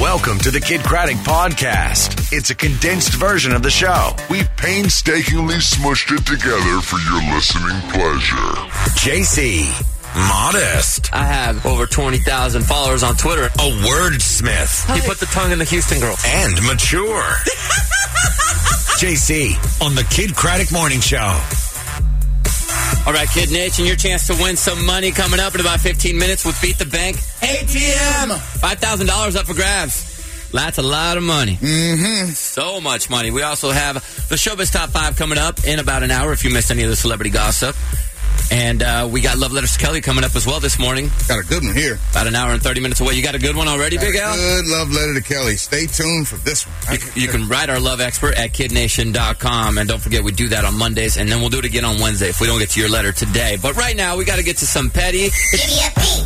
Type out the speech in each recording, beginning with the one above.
Welcome to the Kid Craddock Podcast. It's a condensed version of the show. We've painstakingly smushed it together for your listening pleasure. JC, modest. I have over 20,000 followers on Twitter. A wordsmith. He put the tongue in the Houston girl. And mature. JC on the Kid Craddock Morning Show. All right, Kid Nation, your chance to win some money coming up in about 15 minutes with Beat the Bank ATM. $5,000 up for grabs. That's a lot of money. Mm-hmm. So much money. We also have the Showbiz Top 5 coming up in about an hour if you missed any of the celebrity gossip. And we got Love Letters to Kelly coming up as well this morning. Got a good one here. About an hour and 30 minutes away. You got a good one already, Big Al? Good love letter to Kelly. Stay tuned for this one. You can write our love expert at kidnation.com. And don't forget, we do that on Mondays. And then we'll do it again on Wednesday if we don't get to your letter today. But right now, we got to get to some petty. Give me a P.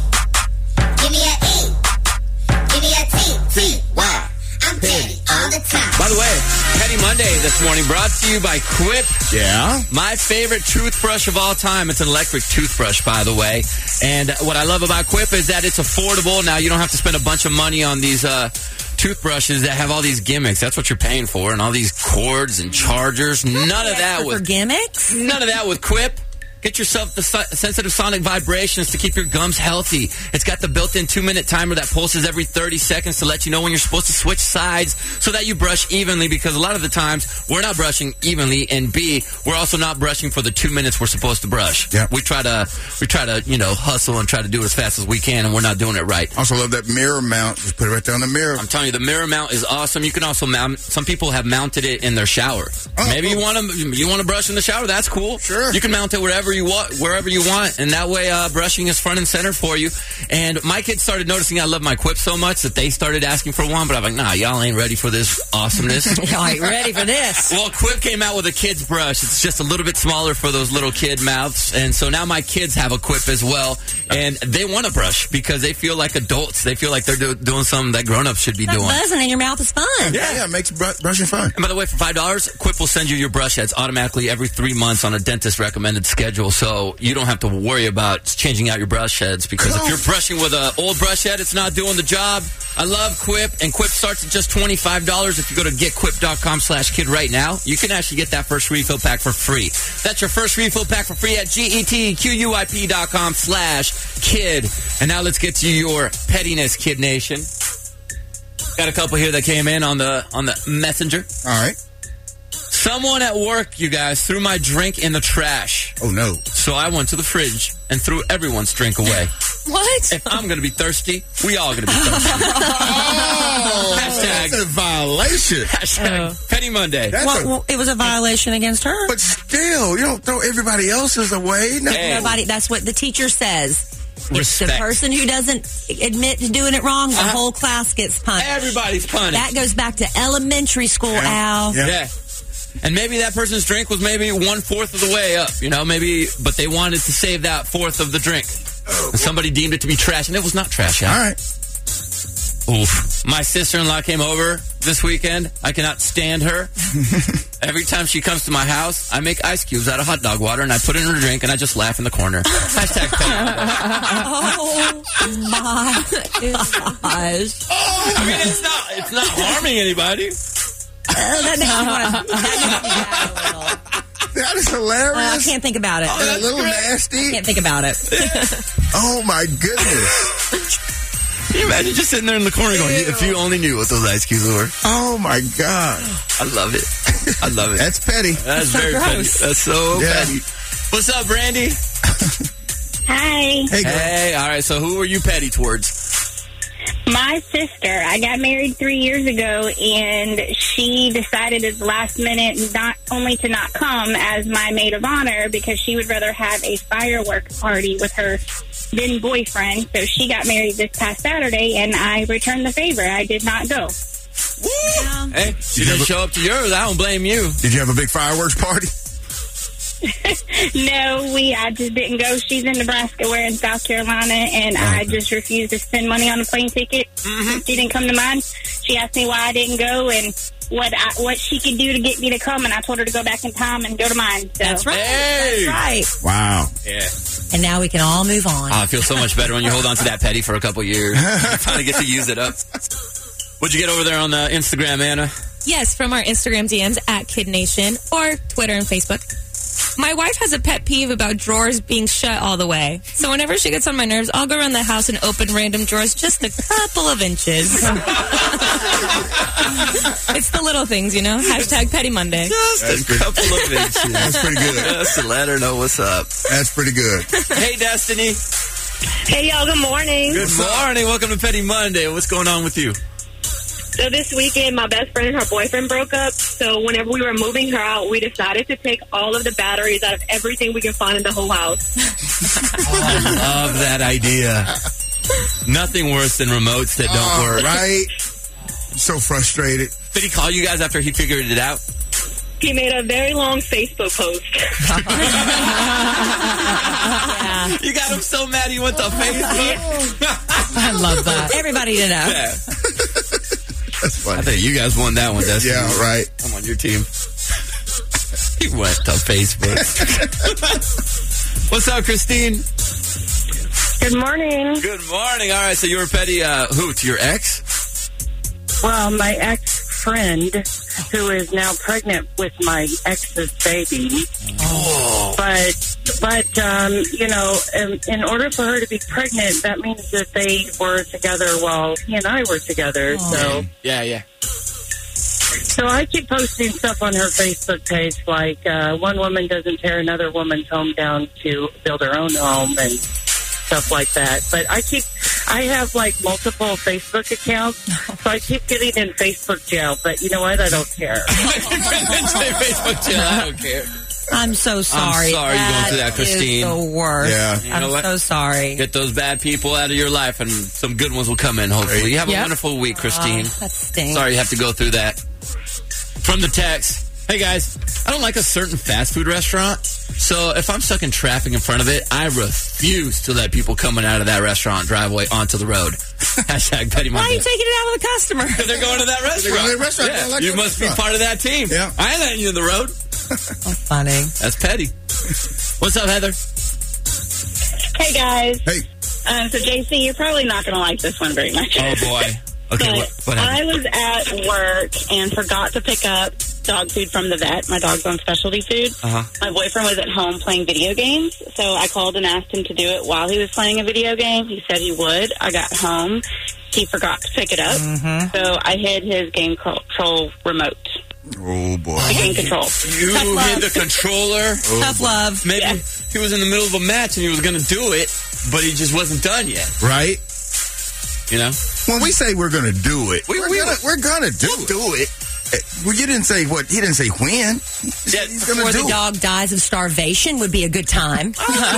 Give me a E. Give me a T. T-Y. I'm petty all the time. By the way, Petty Monday this morning brought to you by Quip. Yeah? My favorite toothbrush of all time. It's an electric toothbrush, by the way. And what I love about Quip is that it's affordable. Now, you don't have to spend a bunch of money on these toothbrushes that have all these gimmicks. That's what you're paying for. And all these cords and chargers. None of that with gimmicks. None of that with Quip. Get yourself the sensitive sonic vibrations to keep your gums healthy. It's got the built-in 2-minute timer that pulses every 30 seconds to let you know when you're supposed to switch sides so that you brush evenly, because a lot of the times we're not brushing evenly, and B, we're also not brushing for the 2 minutes we're supposed to brush. Yep. We try to hustle and try to do it as fast as we can, and we're not doing it right. Also love that mirror mount. Just put it right there on the mirror. I'm telling you, the mirror mount is awesome. You can also mount. Some people have mounted it in their shower. Maybe you want to brush in the shower. That's cool. Sure. You can mount it wherever you want, and that way brushing is front and center for you. And my kids started noticing I love my Quip so much that they started asking for one, but I'm like, nah, y'all ain't ready for this awesomeness. Y'all ain't ready for this. Well, Quip came out with a kid's brush. It's just a little bit smaller for those little kid mouths, and so now my kids have a Quip as well, and they want to brush because they feel like adults. They feel like they're doing something that grown-ups should be doing. Buzzing in your mouth is fun. Yeah, it makes brushing fun. And by the way, for $5, Quip will send you your brush heads automatically every 3 months on a dentist-recommended schedule, so you don't have to worry about changing out your brush heads, because if you're brushing with an old brush head, it's not doing the job. I love Quip, and Quip starts at just $25. If you go to getquip.com/kid right now, you can actually get that first refill pack for free. That's your first refill pack for free at getquip.com/kid. And now let's get to your pettiness, Kid Nation. Got a couple here that came in on the messenger. All right. Someone at work, you guys, threw my drink in the trash. Oh, no. So I went to the fridge and threw everyone's drink away. What? If I'm going to be thirsty, we all going to be thirsty. That's a violation. Hashtag Petty Monday. It was a violation against her. But still, you don't throw everybody else's away. No. Hey. Nobody. That's what the teacher says. Respect. The person who doesn't admit to doing it wrong, the whole class gets punished. Everybody's punished. That goes back to elementary school, Al. Yeah. And maybe that person's drink was maybe 1/4 of the way up, but they wanted to save that fourth of the drink. And somebody deemed it to be trash, and it was not trash. All right. Oof. My sister-in-law came over this weekend. I cannot stand her. Every time she comes to my house, I make ice cubes out of hot dog water, and I put it in her drink, and I just laugh in the corner. Hashtag Petty. Oh, my gosh. I mean, it's not harming anybody. That That is hilarious. I can't think about it. A little nasty. Can't think about it. Oh, my goodness. Can you imagine just sitting there in the corner going, if you only knew what those ice cubes were. Oh, my God. I love it. I love it. That's petty. That's so very gross. petty. That's so petty. What's up, Brandy? Hi. Hey, girl. Hey, all right, so who are you petty towards? My sister. I got married 3 years ago, and she decided at the last minute not only to not come as my maid of honor because she would rather have a fireworks party with her then boyfriend. So she got married this past Saturday, and I returned the favor. I did not go. Yeah. Hey, she didn't show up to yours. I don't blame you. Did you have a big fireworks party? No, I just didn't go. She's in Nebraska, we're in South Carolina, and I just refused to spend money on a plane ticket. She didn't come to mine. She asked me why I didn't go and what she could do to get me to come, and I told her to go back in time and go to mine. So. That's right. Hey. That's right. Wow. Yeah. And now we can all move on. Oh, I feel so much better when you hold on to that petty for a couple years. You finally get to use it up. What'd you get over there on the Instagram, Anna? Yes, from our Instagram DMs at Kid Nation or Twitter and Facebook. My wife has a pet peeve about drawers being shut all the way. So whenever she gets on my nerves, I'll go around the house and open random drawers just a couple of inches. It's the little things, you know? Hashtag Petty Monday. Just a couple of inches. That's pretty good. Just to let her know what's up. That's pretty good. Hey, Destiny. Hey, y'all. Good morning. Good morning. Welcome to Petty Monday. What's going on with you? So this weekend, my best friend and her boyfriend broke up. So whenever we were moving her out, we decided to take all of the batteries out of everything we can find in the whole house. I love that idea. Nothing worse than remotes that don't work. Right? So frustrated. Did he call you guys after he figured it out? He made a very long Facebook post. You got him so mad he went to Facebook. I love that. Everybody to know. Yeah. That's funny. I think you guys won that one, Destiny. Yeah, right. I'm on your team. He went to Facebook. What's up, Christine? Good morning. Good morning. All right, so you were petty, who, to your ex? Well, my ex-friend, who is now pregnant with my ex's baby. Oh. But you know, in order for her to be pregnant, that means that they were together while he and I were together. Oh. So Yeah. So I keep posting stuff on her Facebook page, like one woman doesn't tear another woman's home down to build her own home and stuff like that. But I have like multiple Facebook accounts, so I keep getting in Facebook jail. But you know what? I don't care. Facebook jail. I don't care. I'm so sorry. I'm sorry you're going through that, Christine. Is the worst. Yeah. You know I'm what? so sorry. Get those bad people out of your life, and some good ones will come in, hopefully. You have a wonderful week, Christine. That stinks. Sorry you have to go through that. From the text, hey guys, I don't like a certain fast food restaurant, so if I'm stuck in traffic in front of it, I refuse to let people coming out of that restaurant driveway onto the road. Hashtag Petty Monday. Why are you taking it out with a customer? Because they're going to that restaurant. They're going to that restaurant. Yeah. I like You that must restaurant. be part of that team. Yeah. I ain't letting you in the road. Funny. That's petty. What's up, Heather? Hey, guys. Hey. So, JC, you're probably not going to like this one very much. Oh, boy. Okay, But what I happened? was at work and forgot to pick up dog food from the vet. My dog's on specialty food. Uh-huh. My boyfriend was at home playing video games, so I called and asked him to do it while he was playing a video game. He said he would. I got home. He forgot to pick it up, so I hid his game control remote. Oh, boy. The game control. You Tough love. hit the controller. Tough love. Maybe Yeah. he was in the middle of a match and he was going to do it, but he just wasn't done yet. Right? You know? When we say we're going to do it, we're going to do it. Well, you didn't say what? He didn't say when. He said he's going Before to do the it. dog dies of starvation would be a good time.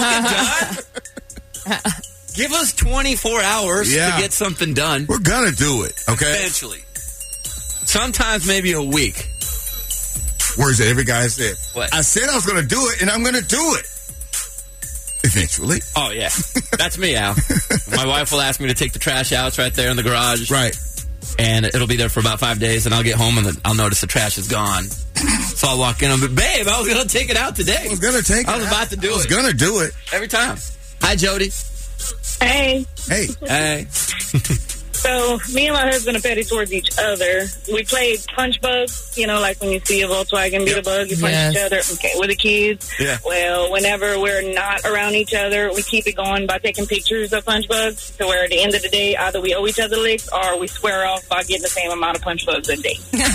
Give us 24 hours Yeah. to get something done. We're going to do it, okay? Eventually. Sometimes maybe a week. Words that every guy said. What? I said I was going to do it, and I'm going to do it. Eventually. Oh, yeah. That's me, Al. My wife will ask me to take the trash out. It's right there in the garage. Right. And it'll be there for about 5 days, and I'll get home, and then I'll notice the trash is gone. So I'll walk in and I'll be, babe, I was going to take it out today. I was going to take it. I was about to do I was it. going to do it. Every time. Hi, Jody. Hey. Hey. Hey. So, me and my husband are petty towards each other. We played punch bug, you know, like when you see a Volkswagen beat a bug, you punch each other with the kids. Yeah. Well, whenever we're not around each other, we keep it going by taking pictures of punch bugs. So, where at the end of the day, either we owe each other licks or we square off by getting the same amount of punch bugs a day.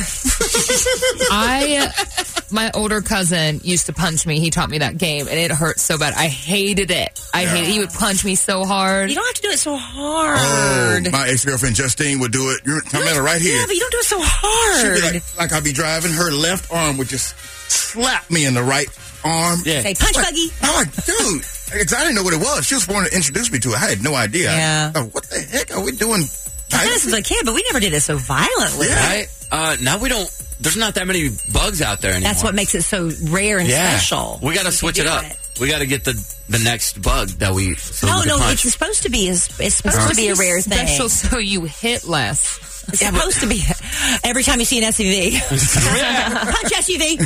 My older cousin used to punch me. He taught me that game, and it hurt so bad. I hated it. He would punch me so hard. You don't have to do it so Oh, hard. my ex-girlfriend Justine would do it. You're talking about it right here. Yeah, but you don't do it so She'd hard. be like I'd be driving, her left arm would just slap me in the right arm. Yeah. Say, punch buggy. I'm like, dude, because I didn't know what it was. She was wanting to introduce me to it. I had no idea. Yeah. What the heck are we doing? This was a kid, but we never did it so violently. Right? Now we don't, there's not that many bugs out there anymore. That's what makes it so rare and special. We got to switch it up. We got to get the next bug that we so we can No, punch. it's supposed to be. It's supposed to be a rare thing. Special, so you hit less. It's supposed to be every time you see an SUV. Punch SUV.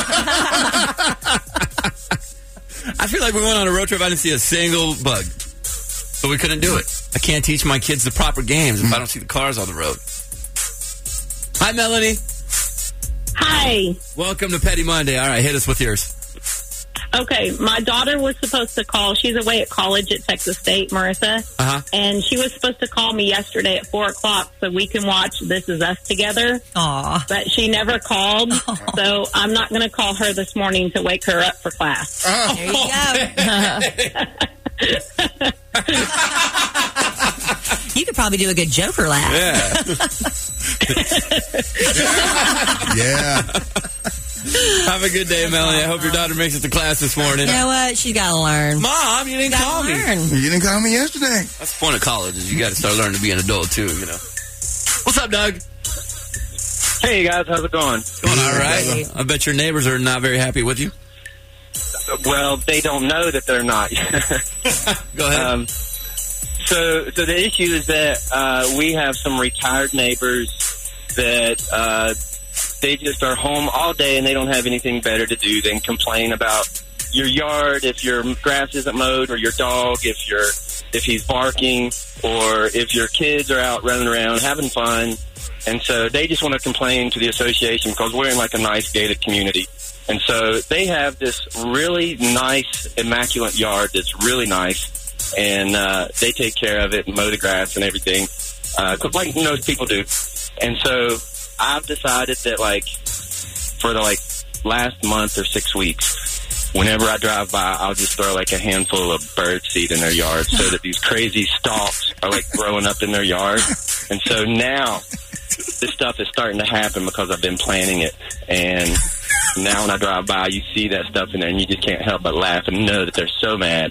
I feel like we went on a road trip. I didn't see a single bug, so we couldn't do it. I can't teach my kids the proper games if I don't see the cars on the road. Hi, Melanie. Hi. Welcome to Petty Monday. All right, hit us with yours. Okay, my daughter was supposed to call. She's away at college at Texas State, Marissa. And she was supposed to call me yesterday at 4 o'clock so we can watch This Is Us together. Aw. But she never called, so I'm not going to call her this morning to wake her up for class. There you go. You could probably do a good Joker laugh. Yeah. Have a good day, Melanie. I hope your daughter makes it to class this morning. You know what? She's got to learn. Mom, you didn't call me. You didn't call me yesterday. That's the point of college, is you got to start learning to be an adult, too, you know. What's up, Doug? Hey, guys. How's it going? Going all right. I bet your neighbors are not very happy with you. Well, they don't know that they're not. Go ahead. So the issue is that we have some retired neighbors that they just are home all day and they don't have anything better to do than complain about your yard if your grass isn't mowed, or your dog if he's barking, or if your kids are out running around having fun. And so they just want to complain to the association because we're in like a nice gated community. And so they have this really nice, immaculate yard that's really nice. And they take care of it and mow the grass and everything, like most people do. And so I've decided that, like, for the last month or 6 weeks, whenever I drive by, I'll just throw like a handful of bird seed in their yard so that these crazy stalks are like growing up in their yard. And so now this stuff is starting to happen because I've been planning it. And now when I drive by, you see that stuff in there, and you just can't help but laugh and know that they're so mad.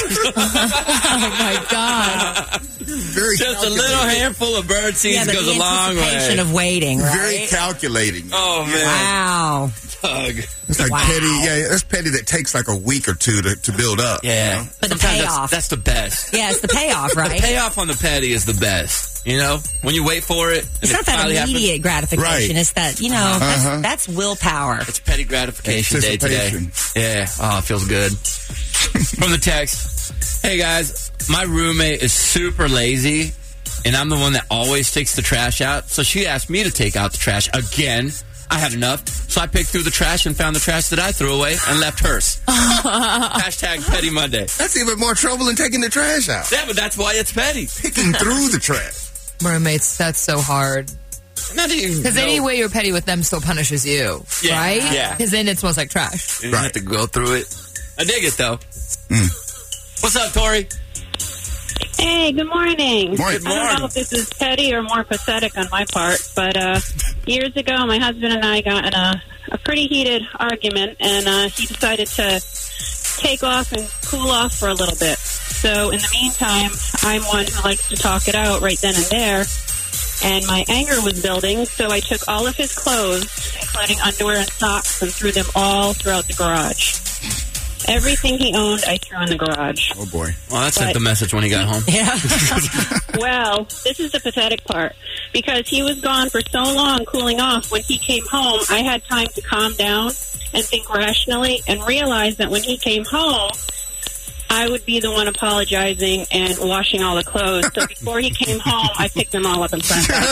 Oh, my God. Just a little handful of bird seeds goes a long way. The anticipation of waiting, right? Very calculating. Oh, man. Wow. Doug. It's like petty. Yeah, that's petty that takes like a week or two to build up. Yeah. You know? But the Sometimes payoff. That's the best. Yeah, it's the payoff, right? The payoff on the petty is the best. You know, when you wait for it. It's not that immediate gratification. Right. It's that, you know, that's willpower. It's petty gratification day today. Yeah. Oh, it feels good. From the text, hey guys, my roommate is super lazy, and I'm the one that always takes the trash out. So she asked me to take out the trash again. I had enough, so I picked through the trash and found the trash that I threw away and left hers. Hashtag Petty Monday. That's even more trouble than taking the trash out. Yeah, but that's why it's petty. Picking through the trash. Roommates, that's so hard. Because any way you're petty with them still punishes you, right? Yeah. Because then it smells like trash. You have to go through it. I dig it, though. What's up, Tori? Hey, good morning. Good I don't know if this is petty or more pathetic on my part, but years ago, my husband and I got in a pretty heated argument, and he decided to take off and cool off for a little bit. So in the meantime, I'm one who likes to talk it out right then and there, and my anger was building, so I took all of his clothes, including underwear and socks, and threw them all throughout the garage. Everything he owned, I threw in the garage. Oh, boy. Well, that sent the message when he got home. Yeah. Well, this is the pathetic part. Because he was gone for so long cooling off, when he came home, I had time to calm down and think rationally and realize that when he came home, I would be the one apologizing and washing all the clothes. So before he came home, I picked them all up and sent them.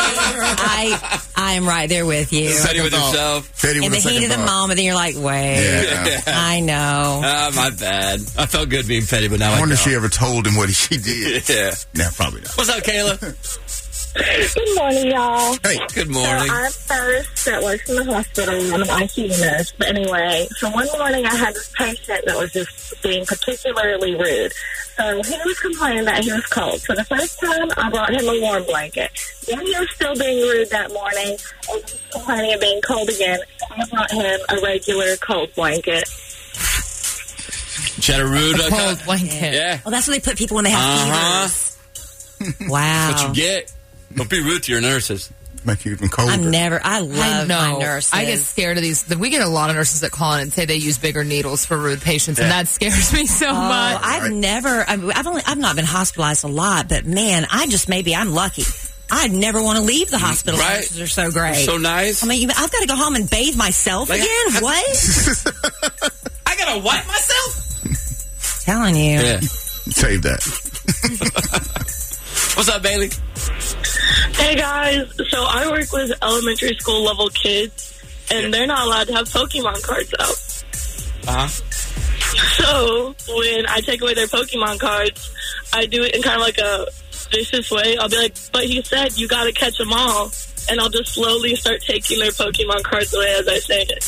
I am right there with you. Petty with yourself. In the heat of the moment, then you're like, wait, I know. My bad. I felt good being petty, but now I wonder if don't. she ever told him what she did. Yeah. Nah, probably not. What's up, Kayla? Good morning, y'all. Hey. Good morning. So I'm first that works in the hospital. I'm an ICU nurse. But anyway, so one morning I had this patient that was just being particularly rude. So he was complaining that he was cold. So the first time I brought him a warm blanket. Then he was still being rude that morning and he was complaining of being cold again. So I brought him a regular cold blanket. She had a rude cold blanket. Yeah. Well, that's when they put people when they have fevers. Wow. That's what you get. Don't be rude to your nurses. Make you even colder. I love my nurses. I get scared of these. We get a lot of nurses that call in and say they use bigger needles for rude patients, and that scares me so much. I've not been hospitalized a lot, but man, I'm lucky. I'd never want to leave the hospital. Right. Nurses are so great. So nice. I mean, I've got to go home and bathe myself again? What? I got to wipe myself? Telling you. Yeah. Save that. What's up, Bailey? Hey guys, so I work with elementary school level kids, and they're not allowed to have Pokemon cards out. So when I take away their Pokemon cards, I do it in kind of like a vicious way. I'll be like, but he said you got to catch them all, and I'll just slowly start taking their Pokemon cards away as I say it.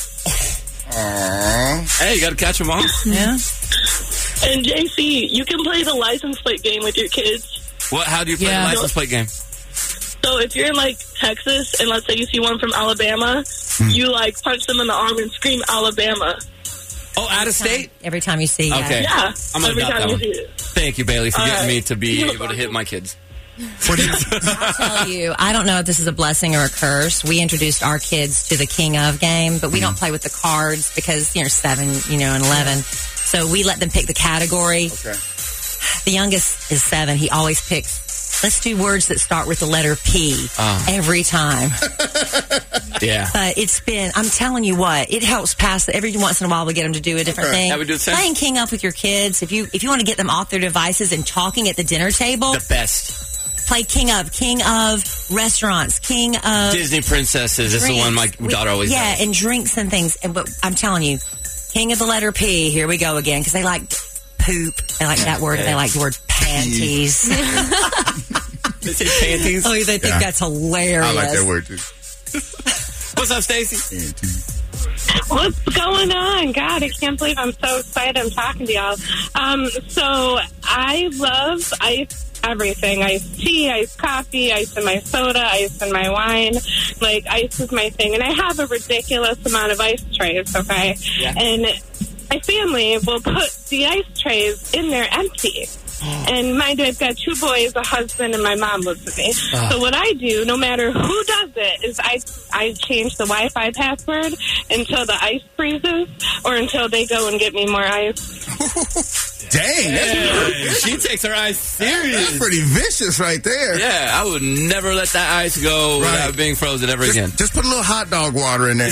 Aww. Hey, you got to catch them all. Yeah. And JC, you can play the license plate game with your kids. What? How do you play the license plate game? So if you're in, like, Texas, and let's say you see one from Alabama, you, like, punch them in the arm and scream Alabama. Oh, out of state? Every time you see. Okay. Yeah. I'm going to every adopt time that you one. see it. Thank you, Bailey, for getting right. me to be able to hit my kids. I'll tell you, I don't know if this is a blessing or a curse. We introduced our kids to the King of game, but we don't play with the cards because, 7, and 11. So we let them pick the category. Okay. The youngest is 7. He always picks, let's do words that start with the letter P every time. Yeah. But it's been, I'm telling you what, it helps pass. Every once in a while we get them to do a different thing. Yeah, we do the same. Playing King Up with your kids, if you want to get them off their devices and talking at the dinner table. The best. Play King of restaurants, King of Disney princesses is the one my daughter always does. Yeah, and drinks and things. But I'm telling you, King of the letter P, here we go again, because they like poop. They like that word. They like the word panties. They say panties? Oh, they think that's hilarious. I like that word, too. What's up, Stacy? What's going on? God, I can't believe I'm so excited I'm talking to y'all. So I love everything. Iced tea, iced coffee, ice in my soda, ice in my wine. Like, ice is my thing. And I have a ridiculous amount of ice trays, okay? Yeah. And my family will put the ice trays in there empty. And mind you, I've got 2 boys, a husband, and my mom lives with me. So what I do, no matter who does it, is I change the Wi-Fi password until the ice freezes or until they go and get me more ice. Dang. She takes her ice serious. That's pretty vicious right there. Yeah, I would never let that ice go without being frozen ever again. Just put a little hot dog water in there.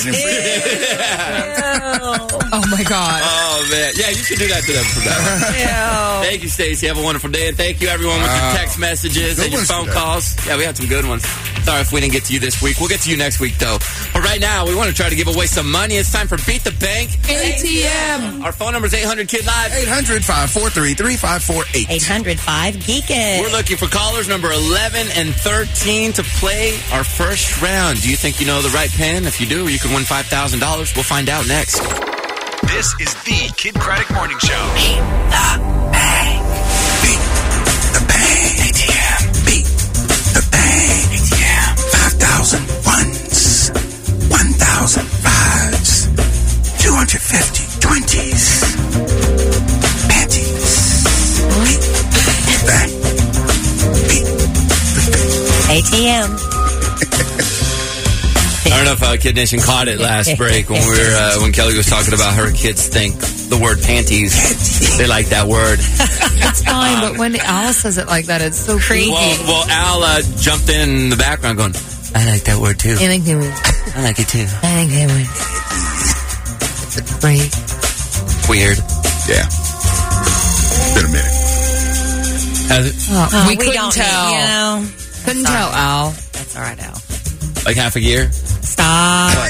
Oh, my God. Oh, man. Yeah, you should do that to them from now on. Thank you, Stacey. Have a wonderful day. And thank you, everyone, with your text messages and your phone calls. Yeah, we had some good ones. Sorry if we didn't get to you this week. We'll get to you next week, though. But right now, we want to try to give away some money. It's time for Beat the Bank ATM. Our phone number is 800-KID-LIVE. 800-543-3548. 800-5-GEEK-IT. We're looking for callers number 11 and 13 to play our first round. Do you think you know the right pin? If you do, you could win $5,000. We'll find out next. This is the Kid Craddock Morning Show. Beat the bank. ATM. Beat the bank. ATM. 5,000 ones. 1,000 fives. 250 20s. Panties. Beat the bank. Beat the bank. ATM. I don't know if Kid Nation caught it last break when we were when Kelly was talking about her kids think the word panties. They like that word. It's fine, but when Al says it like that, it's so creepy. Well, Al jumped in the background going, I like that word too. I like that word. I like it too. I like that word. Right. Weird. Yeah. Been a minute. Has it? We couldn't tell. Couldn't tell, Al. That's all right, Al. Like half a year? Stop.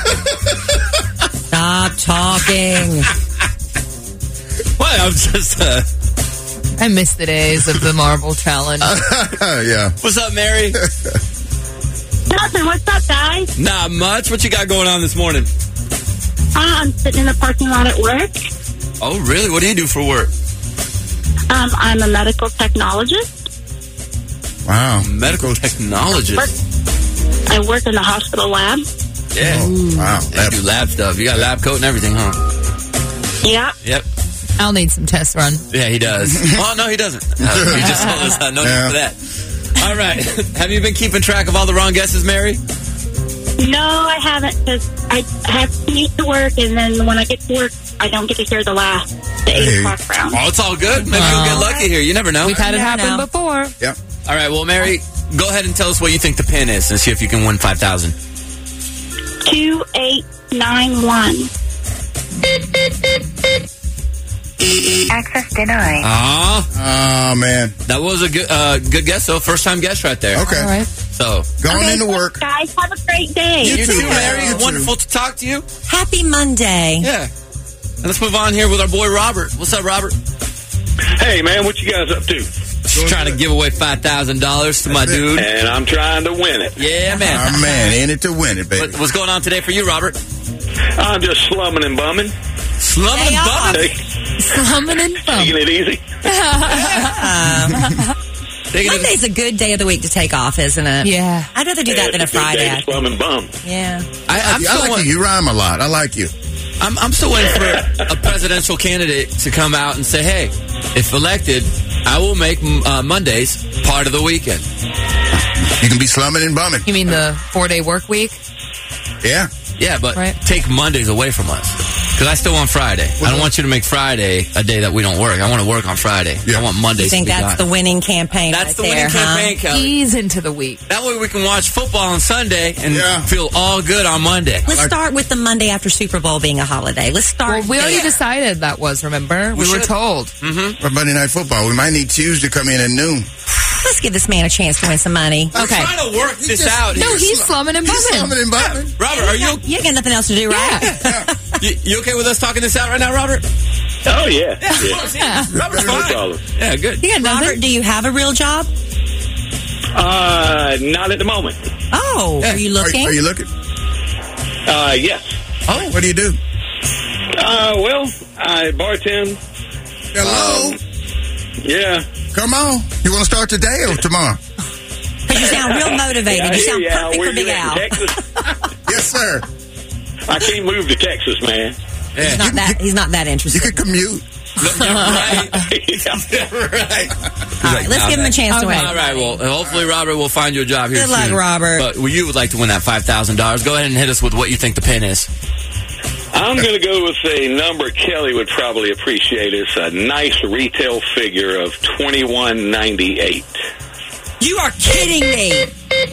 Stop talking. What? I'm just... I miss the days of the Marble Challenge. Yeah. What's up, Mary? Nothing. What's up, guys? Not much. What you got going on this morning? I'm sitting in the parking lot at work. Oh, really? What do you do for work? I'm a medical technologist. Wow. Medical technologist. I work in the hospital lab. Yeah. Oh, wow. You do lab stuff. You got a lab coat and everything, huh? Yeah. Yep. I'll need some tests run. Yeah, he does. Well, no, he doesn't. He just told us no need for that. All right. Have you been keeping track of all the wrong guesses, Mary? No, I haven't, because I have to commute to work, and then when I get to work, I don't get to hear the 8 o'clock round. Oh, it's all good. Maybe you'll get lucky here. You never know. We've had it happen before. Yep. All right. Well, Mary, go ahead and tell us what you think the pin is and see if you can win $5,000. 2891. Access denied. Oh, man. That was a good guess, though. First-time guess right there. Okay. All right. So, going into work. Guys, have a great day. You too, Mary. Wonderful to talk to you. Happy Monday. Yeah. And let's move on here with our boy, Robert. What's up, Robert? Hey, man, what you guys up to? Just trying to give away $5,000 to my dude. And I'm trying to win it. Yeah, man. Oh, man, in it to win it, baby. What's going on today for you, Robert? I'm just slumming and bumming. Slumming and bumming? Slumming and bumming. Taking it easy. Monday's a good day of the week to take off, isn't it? Yeah. I'd rather do that than a Friday. Slum and bum. Yeah. I like you. You rhyme a lot. I like you. I'm still waiting for a presidential candidate to come out and say, hey, if elected, I will make Mondays part of the weekend. You can be slumming and bumming. You mean the 4-day work week? Yeah. Yeah, but Right. take Mondays away from us. Because I still want Friday. I don't want you to make Friday a day that we don't work. I want to work on Friday. Yeah. I want Mondays You think to be that's gone. the winning campaign That's right the there, winning campaign, Kelly. Ease into the week. That way we can watch football on Sunday and feel all good on Monday. Let's start with the Monday after Super Bowl being a holiday. Let's start. Well, we already there. decided that was, remember? We were should. told. Mm-hmm. For Monday Night Football, we might need Tuesday to come in at noon. Let's give this man a chance to win some money. I'm trying to work this out. No, here. he's slumming and bumming. Slumming and bumming. Robert, are you You ain't got nothing else to do, right? you okay with us talking this out right now, Robert? Oh, yeah. Robert's No fine. problem. Yeah, good. You got Robert, do you have a real job? Not at the moment. Oh, are you looking? Are you looking? Yes. Oh, what do you do? Well, I bartend. Hello. Yeah. Come on. You want to start today or tomorrow? Because you sound real motivated. Yeah, I You hear sound you, Al. perfect Where for Big you at, Al. in Texas? Yes, sir. I can't move to Texas, man. He's not that You interested. could commute. Right. All right, let's give him a chance to win. All right, well, hopefully Robert will find you a job here Good luck, soon. Robert. But you would like to win that $5,000. Go ahead and hit us with what you think the pin is. I'm going to go with a number Kelly would probably appreciate. It's a nice retail figure of $21.98. You are kidding me.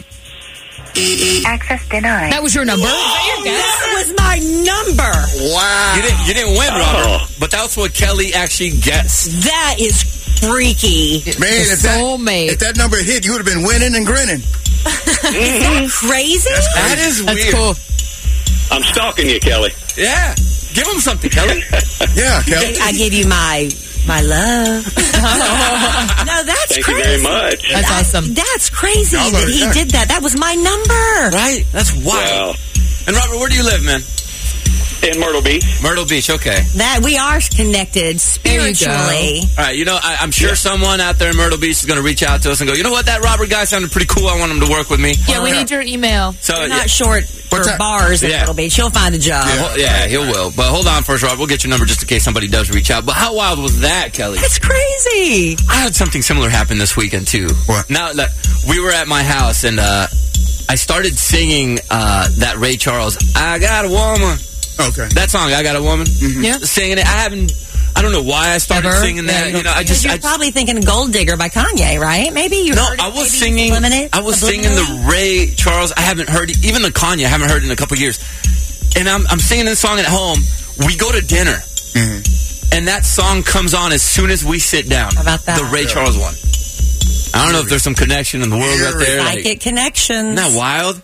Access denied. That was your number? That was my number. Wow. You didn't win, Robert. But that's what Kelly actually guessed. That is freaky. Man, if that number hit, you would have been winning and grinning. Is that crazy? That is weird. That's cool. I'm stalking you, Kelly. Yeah. Give him something, Kelly. Yeah, Kelly. I give you my love. No, that's Thank crazy. you very much. That's awesome. That's crazy that he did that. That was my number. Right? That's wild. Wow. And Robert, where do you live, man? In Myrtle Beach. Myrtle Beach, okay. That we are connected spiritually. All right, I'm sure someone out there in Myrtle Beach is going to reach out to us and go, you know what, that Robert guy sounded pretty cool. I want him to work with me. Yeah, we need your email. So We're not short for bars in Little Beach. He'll find a job. Yeah, he will. But hold on first, Robert. We'll get your number just in case somebody does reach out. But how wild was that, Kelly? It's crazy. I had something similar happen this weekend, too. What? Now, we were at my house, and I started singing that Ray Charles, I Got a Woman. Okay. That song, I Got a Woman. Mm-hmm. Yeah. Singing it. I don't know why I started singing that. Because you're probably thinking Gold Digger by Kanye, right? Maybe you heard it, I was maybe singing. I was singing the Ray Charles. I haven't heard even the Kanye. I haven't heard in a couple years. And I'm singing this song at home. We go to dinner, and that song comes on as soon as we sit down. How about that? The Ray Charles one. I don't know if there's some connection in the world out there. Psychic connections. Isn't that wild?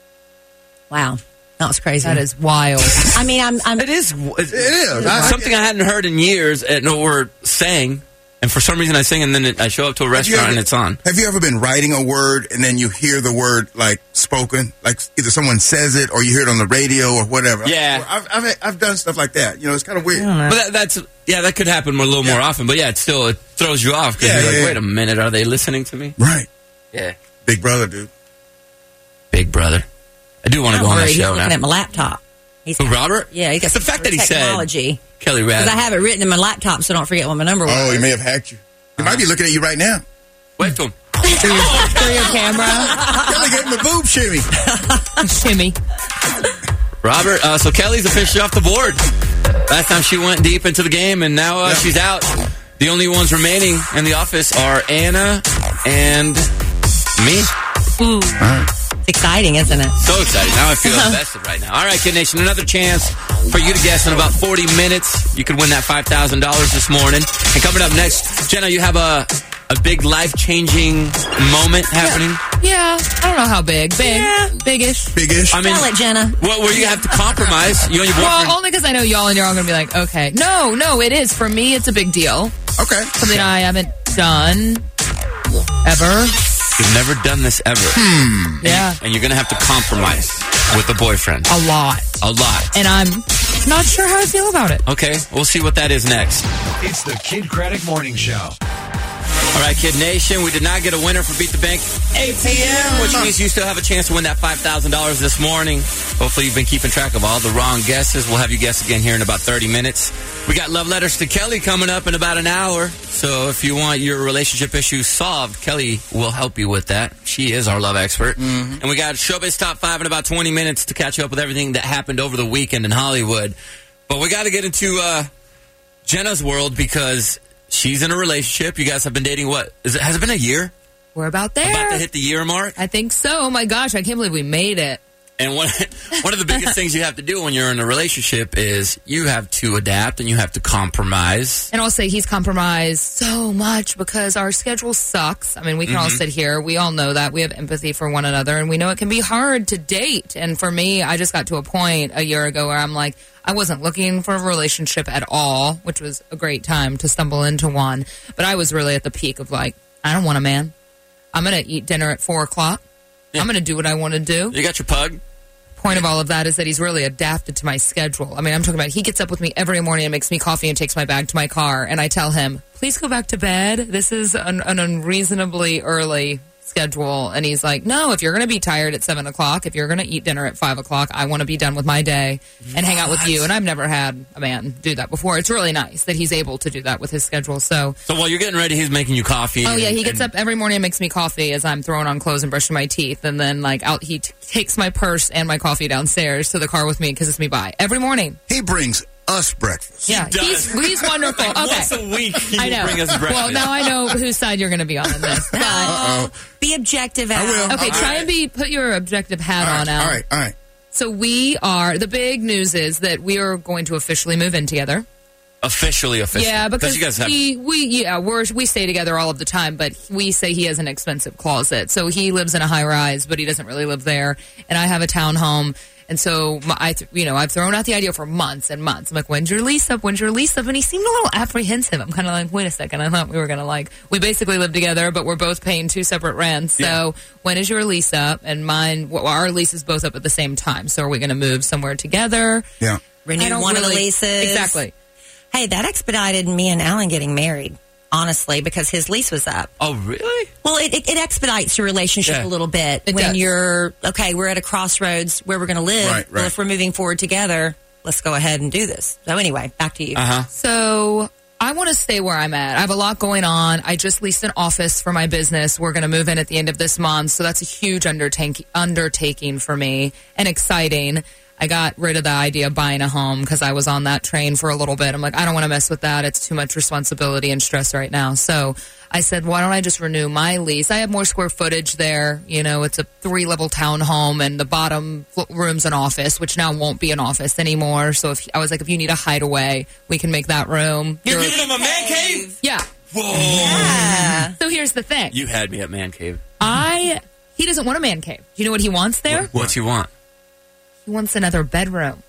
Wow. That was crazy. That is wild. I mean, It is. It is. Something I hadn't heard in years, or sang, and for some reason I sing, and then I show up to a restaurant and it's on. Have you ever been writing a word and then you hear the word like spoken, like either someone says it or you hear it on the radio or whatever? Yeah. I've done stuff like that. It's kind of weird. But that could happen a little more often. But yeah, it throws you off because you're like, wait a minute, are they listening to me? Right. Yeah. Big Brother, dude. Big Brother. I do want to go on that he's show looking now. at my laptop. Who, Robert? Yeah, he got the fact that he technology. said Kelly Rad. Because I have it written in my laptop, so don't forget what my number was. Oh, he may have hacked you. He might be looking at you right now. Wait to him. Through your camera. Kelly gave him a boob shimmy. Shimmy. Robert, so Kelly's officially off the board. Last time she went deep into the game, and now she's out. The only ones remaining in the office are Anna and me. Ooh. All right. Exciting, isn't it? So exciting. Now I feel invested right now. All right, Kid Nation, another chance for you to guess in about 40 minutes. You could win that $5,000 this morning. And coming up next, Jenna, you have a big life-changing moment happening? Yeah. I don't know how big. Big. Yeah. Biggish. I mean, Tell it, Jenna. Where you have to compromise. You and your boyfriend. Well, only because I know y'all and you're all going to be like, okay. No, it is. For me, it's a big deal. Okay. Something I haven't done ever. You've never done this ever. Yeah. And you're going to have to compromise with a boyfriend. A lot. And I'm not sure how I feel about it. Okay, we'll see what that is next. It's the Kid Craddock Morning Show. All right, Kid Nation, we did not get a winner for Beat the Bank ATM, which means you still have a chance to win that $5,000 this morning. Hopefully you've been keeping track of all the wrong guesses. We'll have you guess again here in about 30 minutes. We got Love Letters to Kelly coming up in about an hour. So if you want your relationship issues solved, Kelly will help you with that. She is our love expert. And we got Showbiz Top 5 in about 20 minutes to catch you up with everything that happened over the weekend in Hollywood. But we got to get into Jenna's world because she's in a relationship. You guys have been dating, has it been a year? We're about there. About to hit the year mark? I think so. Oh, my gosh. I can't believe we made it. And one of the biggest things you have to do when you're in a relationship is you have to adapt and you have to compromise. And I'll say he's compromised so much because our schedule sucks. I mean, we can all sit here. We all know that. We have empathy for one another, and we know it can be hard to date. And for me, I just got to a point a year ago where I'm like, I wasn't looking for a relationship at all, which was a great time to stumble into one. But I was really at the peak of like, I don't want a man. I'm going to eat dinner at 4 o'clock. Yeah. I'm going to do what I want to do. You got your pug? Point of all of that is that he's really adapted to my schedule. I mean, I'm talking about he gets up with me every morning and makes me coffee and takes my bag to my car. And I tell him, please go back to bed. This is an unreasonably early schedule. And he's like, no, if you're going to be tired at 7 o'clock, if you're going to eat dinner at 5 o'clock, I want to be done with my day and hang out with you. And I've never had a man do that before. It's really nice that he's able to do that with his schedule. So while you're getting ready, he's making you coffee. Oh, yeah. He gets up every morning and makes me coffee as I'm throwing on clothes and brushing my teeth. And then he takes my purse and my coffee downstairs to the car with me and kisses me bye every morning. He brings us breakfast. Yeah, he's wonderful. Okay. Once a week, I know. Bring us breakfast. Well, now I know whose side you're going to be on in this. Be objective, Al. I will. Okay, try and put your objective hat on, Al. All right. So the big news is that we are going to officially move in together. Officially. Yeah, because you guys have... we stay together all of the time, but we say he has an expensive closet. So he lives in a high rise, but he doesn't really live there. And I have a townhome. And so, I've thrown out the idea for months and months. I'm like, when's your lease up? And he seemed a little apprehensive. I'm kind of like, wait a second. I thought we were going to we basically live together, but we're both paying 2 separate rents. So when is your lease up? And our lease is both up at the same time. So are we going to move somewhere together? Yeah. Renew one of the leases. Exactly. Hey, that expedited me and Alan getting married. Honestly, because his lease was up. Oh, really? Well, it expedites your relationship a little bit when you're, we're at a crossroads where we're going to live. Right. Well, if we're moving forward together, let's go ahead and do this. So anyway, back to you. So I want to stay where I'm at. I have a lot going on. I just leased an office for my business. We're going to move in at the end of this month. So that's a huge undertaking for me and exciting. I got rid of the idea of buying a home because I was on that train for a little bit. I'm like, I don't want to mess with that. It's too much responsibility and stress right now. So I said, why don't I just renew my lease? I have more square footage there. It's a 3-level townhome, and the bottom room's an office, which now won't be an office anymore. So I was like, if you need a hideaway, we can make that room. You're giving him a man cave? Yeah. Whoa. Yeah. So here's the thing. You had me at man cave. He doesn't want a man cave. Do you know what he wants there? What you want? He wants another bedroom.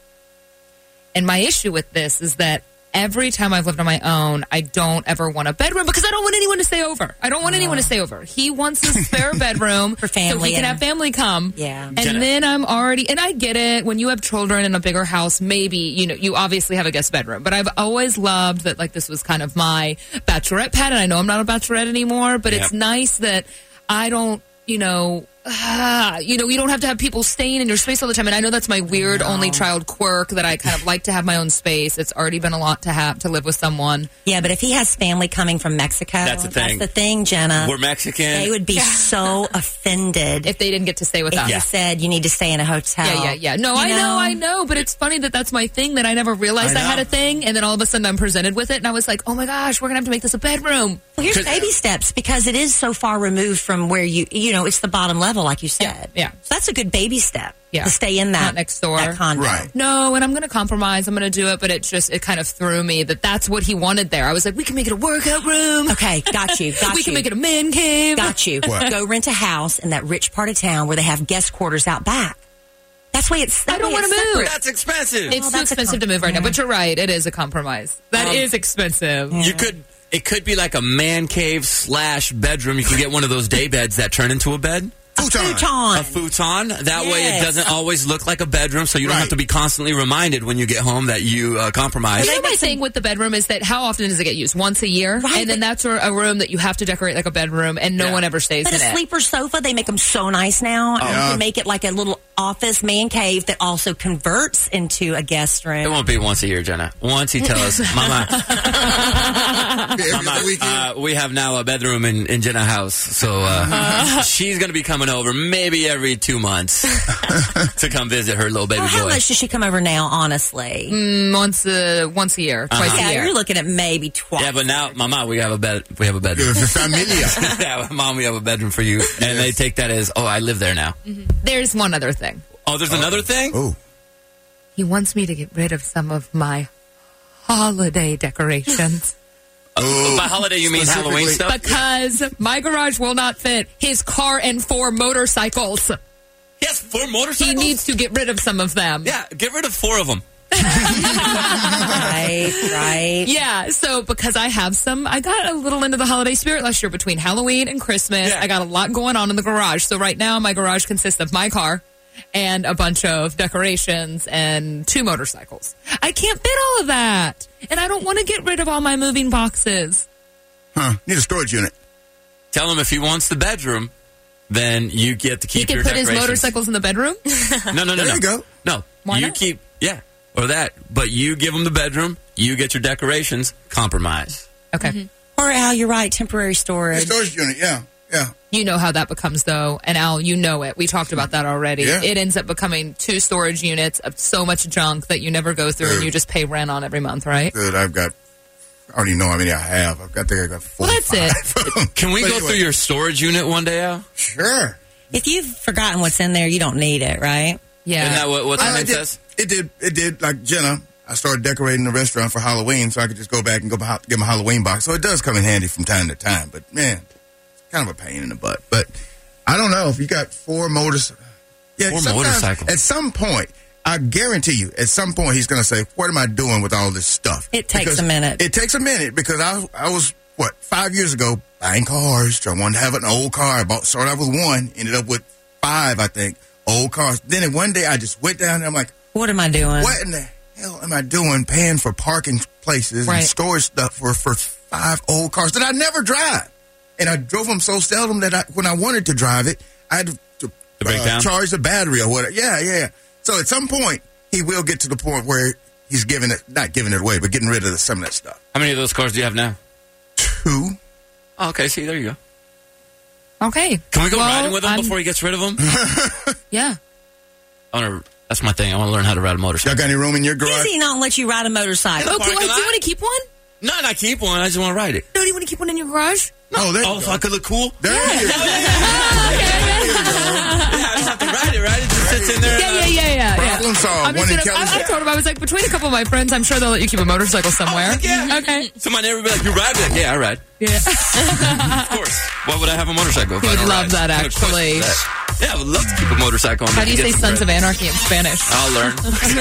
And my issue with this is that every time I've lived on my own, I don't ever want a bedroom because I don't want anyone to stay over. He wants a spare bedroom for family, so he can have family come. Yeah. And then and I get it, when you have children in a bigger house, maybe, you obviously have a guest bedroom. But I've always loved that, this was kind of my bachelorette pad, and I know I'm not a bachelorette anymore, but it's nice that I don't, you don't have to have people staying in your space all the time. And I know that's my weird only child quirk that I kind of like to have my own space. It's already been a lot to have to live with someone. Yeah, but if he has family coming from Mexico, that's the thing, Jenna. We're Mexican. They would be so offended if they didn't get to stay with us. If you said you need to stay in a hotel. Yeah. No, I know. But it's funny that that's my thing that I never realized I had a thing. And then all of a sudden I'm presented with it. And I was like, oh my gosh, we're going to have to make this a bedroom. Well, here's baby steps because it is so far removed from where it's the bottom level. level, like you said. Yeah. So that's a good baby step. Yeah. To stay in that Not next door. That condo. Right. No, and I'm going to compromise. I'm going to do it, but it kind of threw me that's what he wanted there. I was like, we can make it a workout room. Okay, got you. We can make it a man cave. Got you. What? Go rent a house in that rich part of town where they have guest quarters out back. That's why it's. I don't want to move. That's expensive. It's too expensive to move right now. But you're right. It is a compromise. That is expensive. It could be like a man cave / bedroom. You can get one of those day beds that turn into a bed. Futon. A futon. That way it doesn't always look like a bedroom, so you don't have to be constantly reminded when you get home that you compromised. You know, my thing with the bedroom is that how often does it get used? Once a year? Right, and then that's a room that you have to decorate like a bedroom, and no one ever stays But in a it. sleeper sofa, they make them so nice now. And you Yeah. can make it like a little office man cave that also converts into a guest room. It won't be once a year, Jenna. Once he tells us, Mama, we have now a bedroom in Jenna's house, so she's going to be coming over maybe every 2 months to come visit her little baby How boy. much does she come over now, honestly? Once a year, twice a year. You're looking at maybe twice. Yeah, but now, Mama, we have a bedroom. Yeah, Mom, we have a bedroom for you, and they take that as, I live there now. There's one other thing. Oh, there's another thing? Oh. He wants me to get rid of some of my holiday decorations. By holiday, you mean Halloween stuff? Because my garage will not fit his car and 4 motorcycles. Yes, 4 motorcycles? He needs to get rid of some of them. Yeah, get rid of 4 of them. Right. Yeah, so because I got a little into the holiday spirit last year between Halloween and Christmas. Yeah. I got a lot going on in the garage. So right now, my garage consists of my car and a bunch of decorations and 2 motorcycles. I can't fit all of that. And I don't want to get rid of all my moving boxes. Need a storage unit. Tell him if he wants the bedroom, then you get to keep He your can put his decorations. motorcycles in the bedroom? No. There you go. No. Why you not? keep, or that. But you give him the bedroom, you get your decorations, compromise. Okay. Or Al, you're right. Temporary storage. Storage unit, yeah. You know how that becomes, though. And Al, you know it. We talked about that already. Yeah. It ends up becoming 2 storage units of so much junk that you never go through and you just pay rent on every month, right? Good. I already know how many I have. I think I got 4. Well, that's it. Can we But go anyway. through your storage unit one day, Al? Sure. If you've forgotten what's in there, you don't need it, right? Yeah. Isn't that what I Simon did- says? It did. Like Jenna, I started decorating the restaurant for Halloween, so I could just go back and get my Halloween box. So it does come in handy from time to time. But man, it's kind of a pain in the butt. But I don't know if you got 4 motorcycles. Yeah, 4 sometimes- motorcycles. At some point, I guarantee you, at some point, he's going to say, "What am I doing with all this stuff?" It takes a minute. It takes a minute because I was 5 years ago buying cars. I wanted to have an old car. I started out with 1, ended up with 5, I think, old cars. Then one day I just went down there. I'm like, What am I doing? what in the hell am I doing paying for parking places Right. and storage stuff for 5 old cars that I never drive? And I drove them so seldom that when I wanted to drive it, I had to break down? charge the battery or whatever. Yeah. So at some point, he will get to the point where he's not giving it away, but getting rid of some of that stuff. How many of those cars do you have now? 2. Oh, okay, see, there you go. Okay. Can we go Well, riding with him I'm- before he gets rid of them? Yeah. That's my thing. I want to learn how to ride a motorcycle. Y'all got any room in your garage? Easy not let you ride a motorcycle. Oh, do you want to keep one? No, not keep one. I just want to ride it. No, do you want to keep one in your garage? Oh, there you So go. I could look cool? There you go. I just have to ride it, right? It just sits in there. Yeah. Problem solved. I'm just I told him, I was like, between a couple of my friends, I'm sure they'll let you keep a motorcycle somewhere. Yeah. Okay. So my neighbor would be like, you ride? Like, yeah, I ride. Yeah. Of course. Why would I have a motorcycle if He I would don't love ride? that, Of course actually. that. Yeah, I would love to keep a motorcycle on. How do you say Sons of Anarchy in Spanish? I'll learn.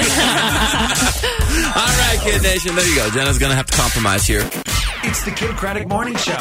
All right, Kid Nation. There you go. Jenna's going to have to compromise here. It's the Kid Craddock Morning Show.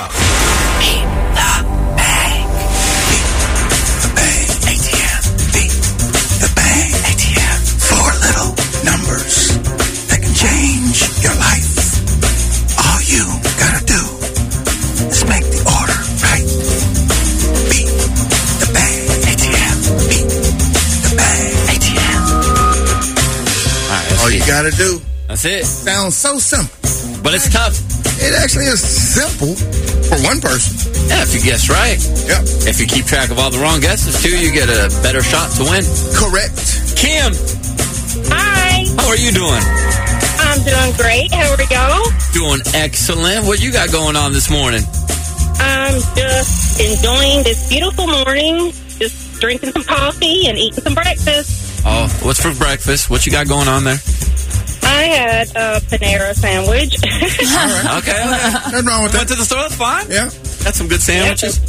The bank ATM. 4 little numbers that can change your life. All you gotta do is make the order right. Beat the bank ATM. Beat the bank ATM. All right, All you gotta do. That's it. Sounds so simple. But it's tough. It actually is simple for one person. Yeah, if you guess right. Yep. If you keep track of all the wrong guesses, too, you get a better shot to win. Correct. Kim, Hi, how are you doing? I'm doing great. How are y'all? Doing excellent. What you got going on this morning? I'm just enjoying this beautiful morning. Just drinking some coffee and eating some breakfast. Oh, what's for breakfast? What you got going on there? I had a Panera sandwich. Okay. Nothing wrong with that. Went to the store. That's fine. Yeah. Got some good sandwiches.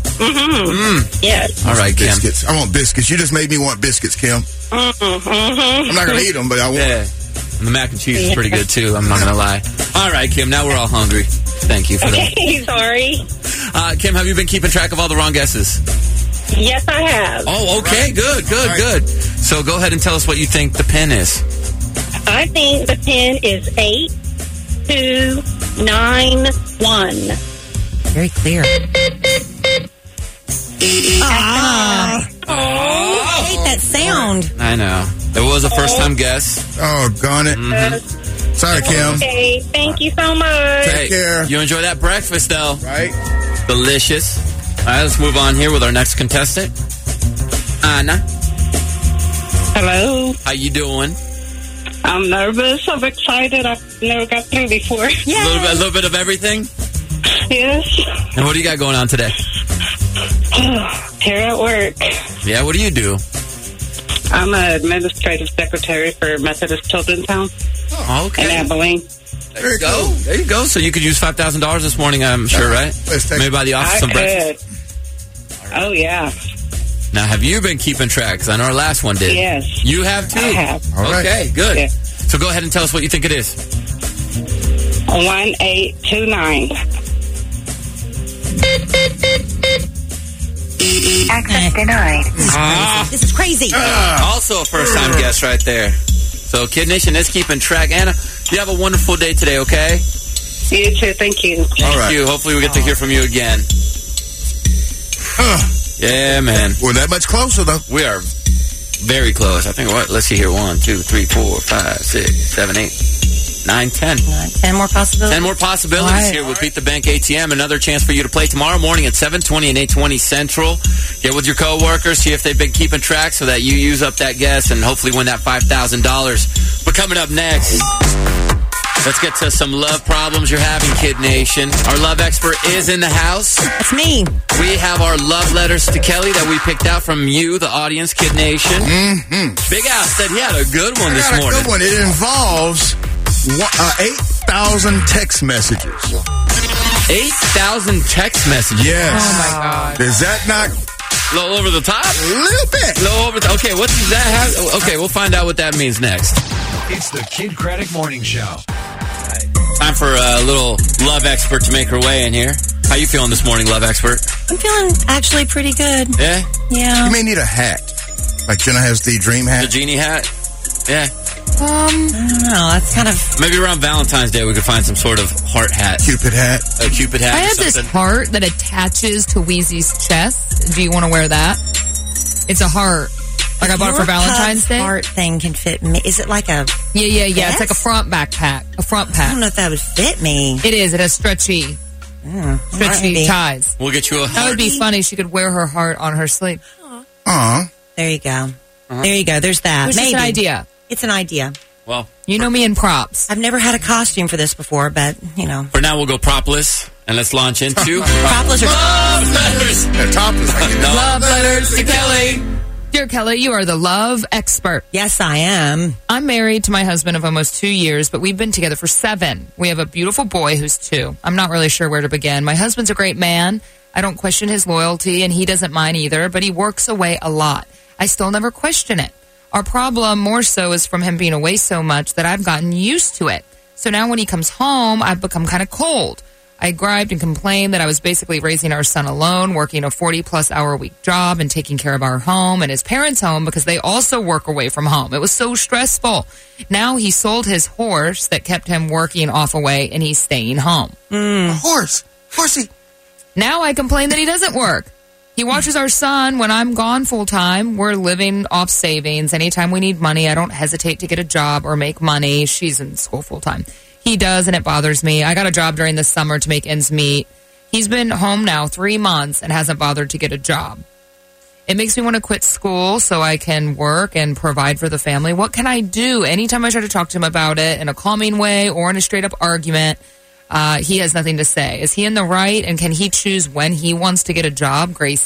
Yes. All right, Kim. Biscuits. I want biscuits. You just made me want biscuits, Kim. I'm not going to eat them, but I want Yeah. And the mac and cheese is pretty good, too. I'm not going to lie. All right, Kim. Now we're all hungry. Thank you for that. Okay, sorry. Kim, have you been keeping track of all the wrong guesses? Yes, I have. Oh, okay. Good. Good. So go ahead and tell us what you think the pin is. I think the pin is 8291. Very clear. I hate that sound. I know. It was a first-time guess. Oh, darn it. Sorry, Kim. Okay, thank you so much. Take care. You enjoy that breakfast, though. Right. Delicious. All right, let's move on here with our next contestant. Anna. Hello. How you doing? I'm nervous. I'm excited. I've never got through before. A little bit of everything? Yes. And what do you got going on today? Here at work. Yeah, what do you do? I'm an administrative secretary for Methodist Children's Home Okay. in Abilene. There you go. There you go. So you could use $5,000 this morning, I'm sure, right? Maybe by the office some breakfast. Oh, yeah. Now, have you been keeping track? Because I know our last one did. Yes. You have, too? I have. All right. Okay, good. Yeah. So go ahead and tell us what you think it is. 1829. Access denied. This is crazy. Also a first-time guest right there. So, Kid Nation is keeping track. Anna, you have a wonderful day today, okay? You too. Thank you. Thank you. Hopefully we get to hear from you again. Yeah, man. We're that much closer, though. We are very close. I think, let's see here. 1, 2, 3, 4, 5, 6, 7, 8, 9, 10. 10 more possibilities. 10 more possibilities here with Beat the Bank ATM. Another chance for you to play tomorrow morning at 7:20 and 8:20 Central. Get with your coworkers, see if they've been keeping track so that you use up that guess and hopefully win that $5,000. But coming up next, let's get to some love problems you're having, Kid Nation. Our love expert is in the house. That's me. We have our love letters to Kelly that we picked out from you, the audience, Kid Nation. Big Al said he had a good one this morning. A good one. It involves 8,000 text messages. 8,000 text messages? Yes. Oh, my God. Is that not a little over the top? A little bit. Okay, what does that have? Okay, we'll find out what that means next. It's the Kid Craddock Morning Show. Time for a little love expert to make her way in here. How you feeling this morning, love expert? I'm feeling actually pretty good. Yeah? Yeah. You may need a hat. Like Jenna has the dream hat. The genie hat? Yeah. I don't know. That's kind of... Maybe around Valentine's Day we could find some sort of heart hat. Cupid hat. A Cupid hat. I have this heart that attaches to Wheezy's chest. Do you want to wear that? It's a heart. Like I bought it for Valentine's Day. Heart thing can fit me. Is it like a... Yeah. Yes? It's like a front backpack. A front pack. I don't know if that would fit me. It is. It has stretchy ties. We'll get you a heart. That would be funny. She could wear her heart on her sleeve. There you go. There you go. There's that. It's just an idea. It's an idea. Well, you know me in props. I've never had a costume for this before, but, you know. For now, we'll go propless, and let's launch into... propless or... Love letters! Topless. Love letters to Kelly. Dear Kelly, you are the love expert. Yes, I am. I'm married to my husband of almost 2 years, but we've been together for 7. We have a beautiful boy who's 2. I'm not really sure where to begin. My husband's a great man. I don't question his loyalty, and he doesn't mine either, but he works away a lot. I still never question it. Our problem more so is from him being away so much that I've gotten used to it. So now when he comes home, I've become kind of cold. I griped and complained that I was basically raising our son alone, working a 40-plus hour a week job and taking care of our home and his parents' home because they also work away from home. It was so stressful. Now he sold his horse that kept him working off away, and he's staying home. A horse. Horsey. Now I complain that he doesn't work. He watches our son when I'm gone full-time. We're living off savings. Anytime we need money, I don't hesitate to get a job or make money. She's in school full-time. He does, and it bothers me. I got a job during the summer to make ends meet. He's been home now 3 months and hasn't bothered to get a job. It makes me want to quit school so I can work and provide for the family. What can I do? Anytime I try to talk to him about it in a calming way or in a straight-up argument, he has nothing to say. Is he in the right, and can he choose when he wants to get a job? Gracie. Well,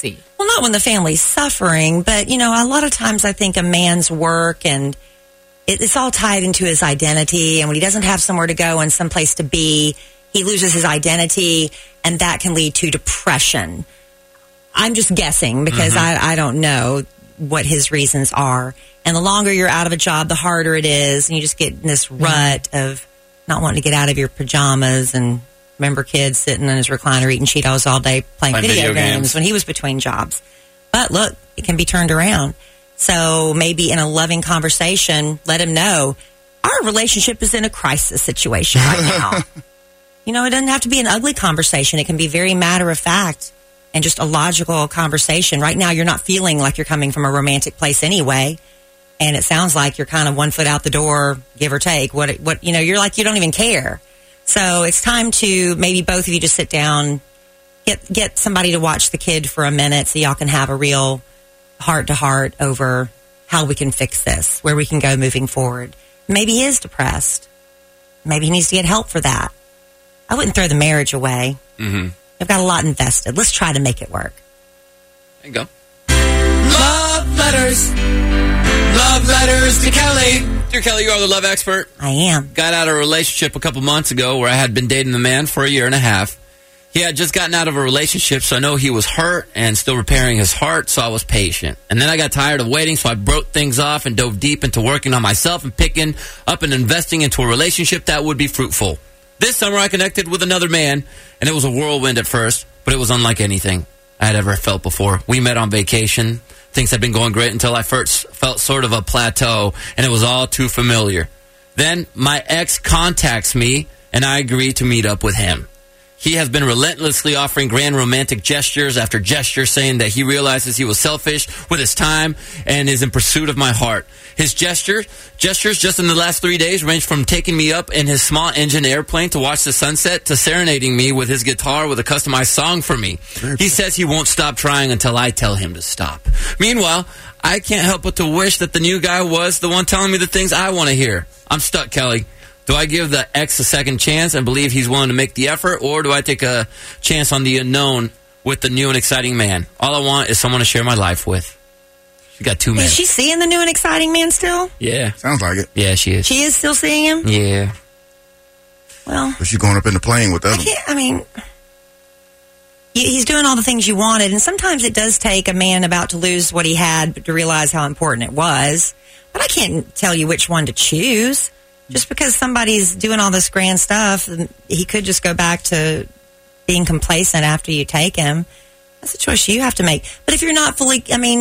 Well, not when the family's suffering, but, you know, a lot of times I think a man's work and it's all tied into his identity. And when he doesn't have somewhere to go and someplace to be, he loses his identity, and that can lead to depression. I'm just guessing because I don't know what his reasons are. And the longer you're out of a job, the harder it is. And you just get in this rut of not wanting to get out of your pajamas. And remember kids sitting in his recliner eating Cheetos all day playing video games when he was between jobs. But look, it can be turned around. So maybe in a loving conversation, let him know our relationship is in a crisis situation right now. You know, it doesn't have to be an ugly conversation. It can be very matter of fact and just a logical conversation. Right now, you're not feeling like you're coming from a romantic place anyway. And it sounds like you're kind of 1 foot out the door, give or take. What you know, you're like, you don't even care. So it's time to maybe both of you just sit down, get somebody to watch the kid for a minute so y'all can have a real heart to heart over how we can fix this, where we can go moving forward. Maybe he is depressed. Maybe he needs to get help for that. I wouldn't throw the marriage away. Mm-hmm. They've got a lot invested. Let's try to make it work. There you go. Love letters. Love letters to Kelly. Dear Kelly, you are the love expert. I am. Got out of a relationship a couple months ago where I had been dating the man for a year and a half. He had just gotten out of a relationship, so I know he was hurt and still repairing his heart, so I was patient. And then I got tired of waiting, so I broke things off and dove deep into working on myself and picking up and investing into a relationship that would be fruitful. This summer, I connected with another man, and it was a whirlwind at first, but it was unlike anything I had ever felt before. We met on vacation. Things had been going great until I first felt sort of a plateau, and it was all too familiar. Then my ex contacts me, and I agree to meet up with him. He has been relentlessly offering grand romantic gestures after gesture, saying that he realizes he was selfish with his time and is in pursuit of my heart. His gestures just in the last 3 days range from taking me up in his small engine airplane to watch the sunset to serenading me with his guitar with a customized song for me. He says he won't stop trying until I tell him to stop. Meanwhile, I can't help but to wish that the new guy was the one telling me the things I want to hear. I'm stuck, Kelly. Do I give the ex a second chance and believe he's willing to make the effort, or do I take a chance on the unknown with the new and exciting man? All I want is someone to share my life with. She got 2 men. Is she seeing the new and exciting man still? Yeah. Sounds like it. Yeah, she is. She is still seeing him? Yeah. Well. But she's going up in the plane with them. He's doing all the things you wanted, and sometimes it does take a man about to lose what he had to realize how important it was. But I can't tell you which one to choose. Just because somebody's doing all this grand stuff, he could just go back to being complacent after you take him. That's a choice you have to make. But if you're not fully,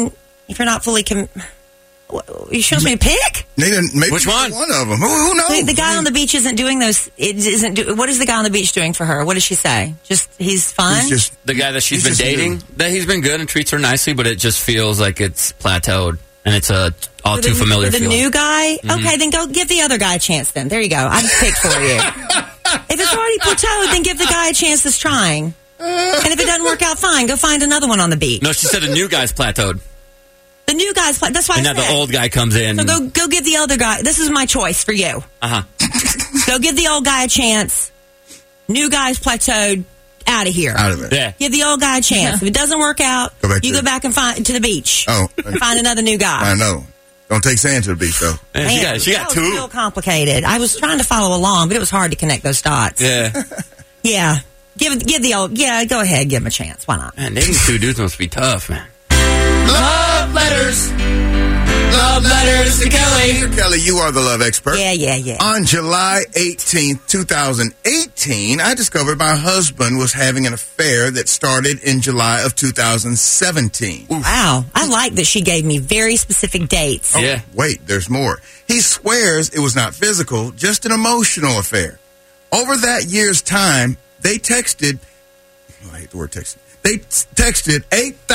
you shows me a pick? Maybe which one? One of them. Who knows? The guy on the beach isn't doing those. What is the guy on the beach doing for her? What does she say? Just he's fun. He's just the guy that she's been dating. That he's been good and treats her nicely, but it just feels like it's plateaued and it's a all too familiar the feeling. New guy? Mm-hmm. Okay, then go give the other guy a chance then. There you go. I just picked for you. If it's already plateaued, then give the guy a chance that's trying. And if it doesn't work out, fine. Go find another one on the beach. No, she said the new guy's plateaued. The new guy's that's why and I now said. The old guy comes in. So go give the other guy. This is my choice for you. Go give the old guy a chance. New guy's plateaued. Out of here. Out of there. Yeah. Give the old guy a chance. If it doesn't work out, go back and find to the beach. Oh, and find another new guy. I know. Don't take sand to the beach though. Man, she got 2. It was real complicated. I was trying to follow along, but it was hard to connect those dots. Yeah. Yeah. Give the old. Yeah. Go ahead. Give him a chance. Why not? Man, dating 2 dudes must be tough, man. Love letters. Love letters to Kelly. Dear Kelly, you are the love expert. Yeah. On July 18th, 2018, I discovered my husband was having an affair that started in July of 2017. Wow. I like that she gave me very specific dates. Oh, yeah. Wait, there's more. He swears it was not physical, just an emotional affair. Over that year's time, they texted, I hate the word texted. They texted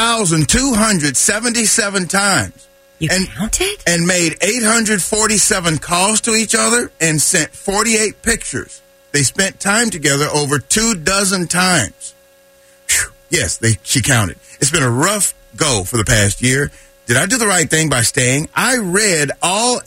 8,277 times. You counted? And made 847 calls to each other and sent 48 pictures. They spent time together over 24 times. Whew. Yes, she counted. It's been a rough go for the past year. Did I do the right thing by staying? I read all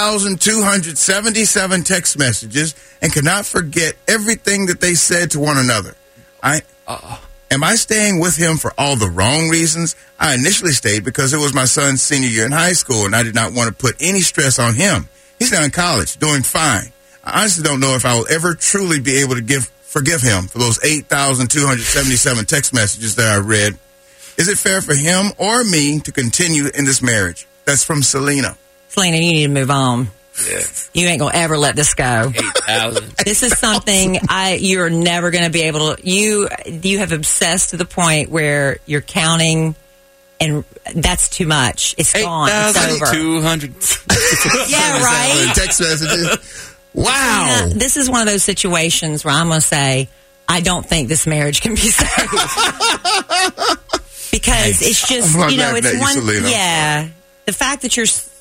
8,277 text messages and could not forget everything that they said to one another. Am I staying with him for all the wrong reasons? I initially stayed because it was my son's senior year in high school, and I did not want to put any stress on him. He's now in college, doing fine. I honestly don't know if I will ever truly be able to forgive him for those 8,277 text messages that I read. Is it fair for him or me to continue in this marriage? That's from Selena. Selena, you need to move on. Yeah. You ain't going to ever let this go. 8,000. This is something you're never going to be able to. You have obsessed to the point where you're counting, and that's too much. It's gone. It's over. 200. Yeah, right? Text messages. Wow. Yeah, this is one of those situations where I'm going to say, I don't think this marriage can be saved. Because it's just, it's one. Selena. Yeah. The fact that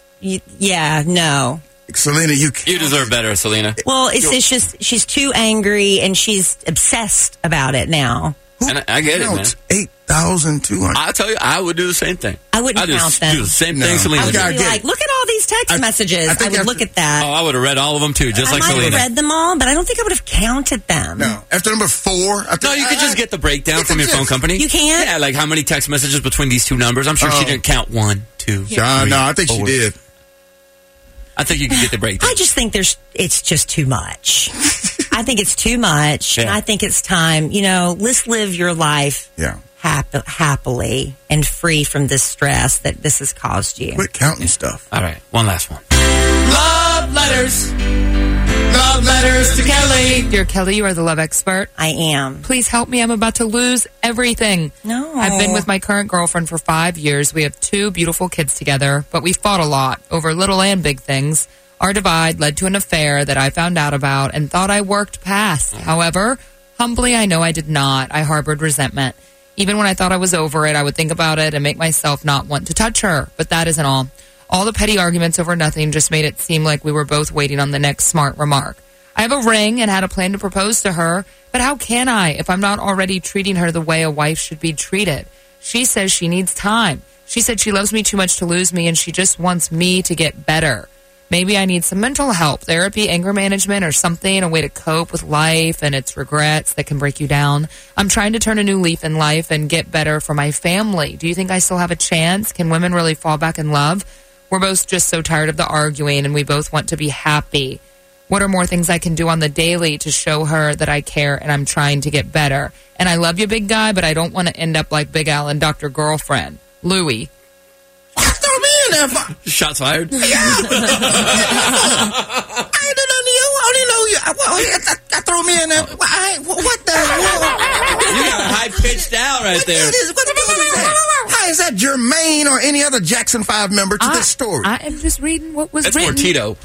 no. Selena, you deserve better, Selena. Well, it's just, she's too angry and she's obsessed about it now. And I get it, man. 8,200. I'll tell you, I would do the same thing. I wouldn't count them. Do the same thing Selena I would did. be like, look at all these text messages. I would look at that. Oh, I would have read all of them too, just like I might Selena. have read them all, but I don't think I would have counted them. No. After number 4. No, you could just get the breakdown from your phone company. You can? Yeah, like how many text messages between these two numbers. I'm sure she didn't count 1, 2, 3, no, I think she did. I think you can get the breakdown. I just think it's just too much. I think it's too much. Yeah. And I think it's time, let's live your life happily and free from this stress that this has caused you. Quit counting stuff. All right, one last one. Love letters. Love letters to Kelly. Dear Kelly, you are the love expert. I am. Please help me. I'm about to lose everything. No. I've been with my current girlfriend for 5 years. We have 2 beautiful kids together, but we fought a lot over little and big things. Our divide led to an affair that I found out about and thought I worked past. However, humbly, I know I did not. I harbored resentment. Even when I thought I was over it, I would think about it and make myself not want to touch her. But that isn't all. All the petty arguments over nothing just made it seem like we were both waiting on the next smart remark. I have a ring and had a plan to propose to her, but how can I if I'm not already treating her the way a wife should be treated? She says she needs time. She said she loves me too much to lose me and she just wants me to get better. Maybe I need some mental help, therapy, anger management, or something, a way to cope with life and its regrets that can break you down. I'm trying to turn a new leaf in life and get better for my family. Do you think I still have a chance? Can women really fall back in love? We're both just so tired of the arguing and we both want to be happy. What are more things I can do on the daily to show her that I care and I'm trying to get better? And I love you, big guy, but I don't want to end up like Big Al and Dr. Girlfriend. Louie. Throw me in there. Shots fired. I didn't know you. I only know you. I throw me in there. What the hell? You got a high pitched down right there. What is that? How is that germane or any other Jackson 5 member to this story? I am just reading what was That's written. more Tito.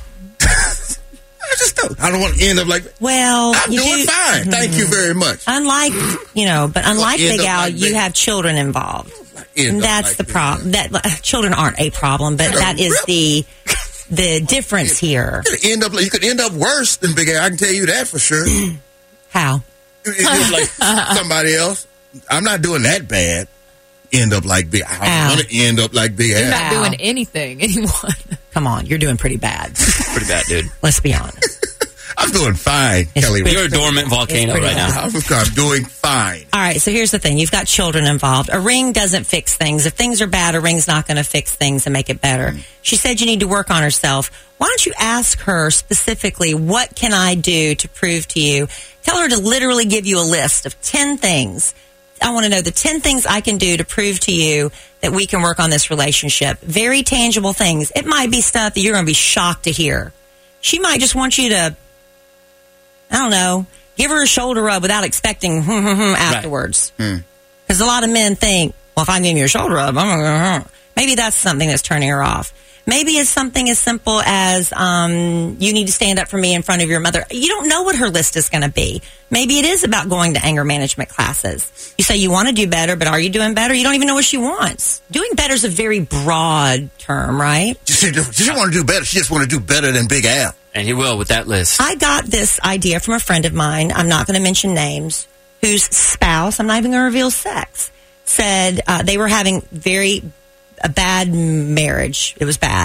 I don't want to end up like. Well, I'm doing fine. Thank you very much. Unlike Big Al, you have children involved. And that's the problem. That children aren't a problem, but that is the difference here. You could end up worse than Big Al. I can tell you that for sure. How? Like somebody else. I'm not doing that bad. End up like Big Al. I want to end up like Big Al. You're not doing anything, anyone. Come on, you're doing pretty bad. Pretty bad, dude. Let's be honest. I'm doing fine, Kelly. You're a dormant volcano right now. I'm doing fine. All right, so here's the thing. You've got children involved. A ring doesn't fix things. If things are bad, a ring's not going to fix things and make it better. She said you need to work on herself. Why don't you ask her specifically, what can I do to prove to you? Tell her to literally give you a list of 10 things. I want to know the 10 things I can do to prove to you that we can work on this relationship. Very tangible things. It might be stuff that you're going to be shocked to hear. She might just want you to, I don't know, give her a shoulder rub without expecting afterwards. Because a lot of men think, well, if I give you a shoulder rub, I'm going to maybe that's something that's turning her off. Maybe it's something as simple as you need to stand up for me in front of your mother. You don't know what her list is going to be. Maybe it is about going to anger management classes. You say you want to do better, but are you doing better? You don't even know what she wants. Doing better is a very broad term, right? She doesn't want to do better. She just want to do better than Big Al. And he will with that list. I got this idea from a friend of mine. I'm not going to mention names. Whose spouse, I'm not even going to reveal sex, said they were having a bad marriage. It was bad.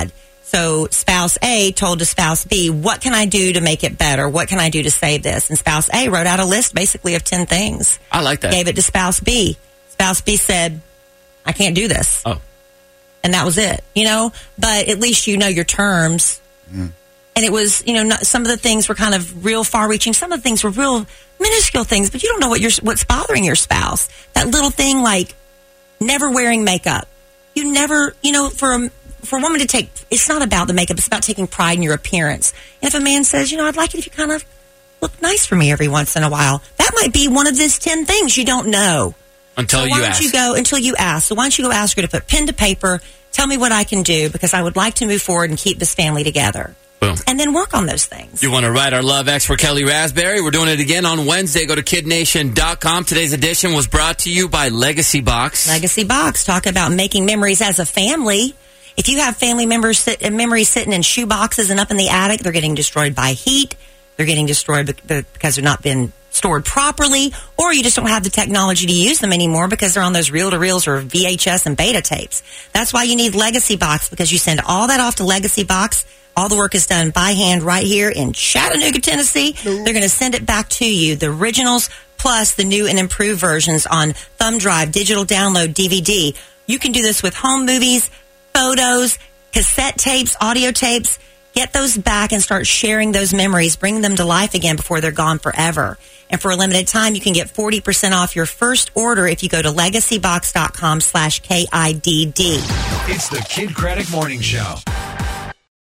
So spouse A told to spouse B, what can I do to make it better? What can I do to save this? And spouse A wrote out a list basically of 10 things. I like that. Gave it to spouse B. Spouse B said, I can't do this. Oh. And that was it, but at least you know your terms. And it was, some of the things were kind of real far reaching. Some of the things were real minuscule things, but you don't know what's bothering your spouse. That little thing like never wearing makeup. You never, for a woman to take, it's not about the makeup, it's about taking pride in your appearance. And if a man says, I'd like it if you kind of look nice for me every once in a while, that might be one of these 10 things you don't know. Until you ask. Until you ask. So why don't you go ask her to put pen to paper, tell me what I can do, because I would like to move forward and keep this family together. Boom. And then work on those things. You want to write our Love X for Kelly Raspberry? We're doing it again on Wednesday. Go to KidNation.com. Today's edition was brought to you by Legacy Box. Legacy Box. Talk about making memories as a family. If you have family members memories sitting in shoe boxes and up in the attic, they're getting destroyed by heat. They're getting destroyed because they're not been stored properly, or you just don't have the technology to use them anymore because they're on those reel-to-reels or VHS and beta tapes. That's why you need Legacy Box, because you send all that off to Legacy Box. All the work is done by hand right here in Chattanooga, Tennessee. They're going to send it back to you, the originals plus the new and improved versions on thumb drive, digital download, DVD. You can do this with home movies, photos, cassette tapes, audio tapes. Get those back and start sharing those memories. Bring them to life again before they're gone forever. And for a limited time, you can get 40% off your first order if you go to legacybox.com/KIDD. It's the Kid Craddock Morning Show.